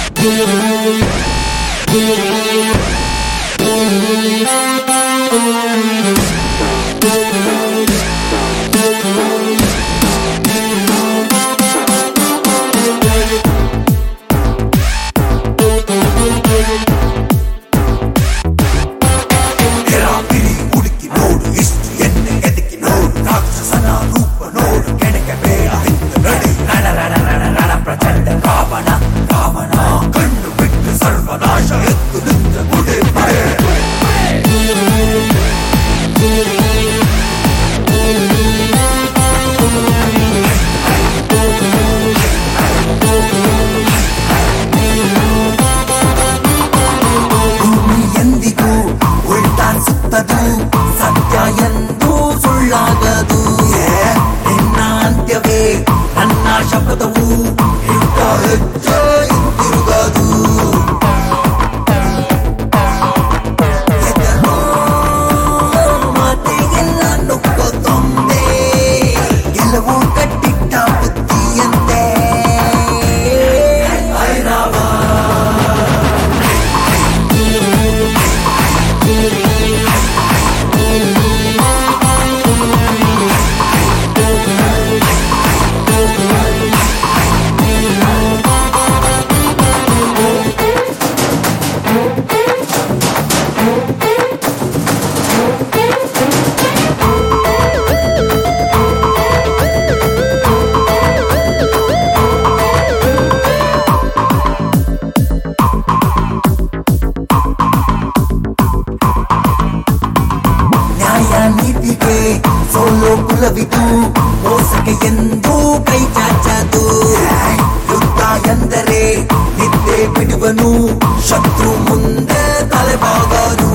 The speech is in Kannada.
ಸತ್ಯ ಎಂದು ಸುಳ್ಳಾಗದು ನಿನ್ನ ಅಂತ್ಯವೇ ನನ್ನ ಶಬ್ದವು ಇಟ್ಟ ಹೆಜ್ಜೆ ಹಿಂದಿರುಗದು ಮಾತೆಗೆಲ್ಲ ನುಗ್ಗೋ ತೊಂದೆ ಗೆಲುವು ಕಟ್ಟಿಟ್ಟ ಬುದ್ಧಿಯಂತೆ ಐರಾವ ನೀತಿಗೆ ಸೋಲೋ ಕುಲವಿದು ಮೋಸಕ್ಕೆ ಎಂದು ಕೈ ಚಾಚದು ಯುದ್ಧ ಎಂದರೆ ನಿದ್ದೆ ಬಿಡುವನು ಶತ್ರು ಮುಂದೆ ತಲೆಬಾಗದು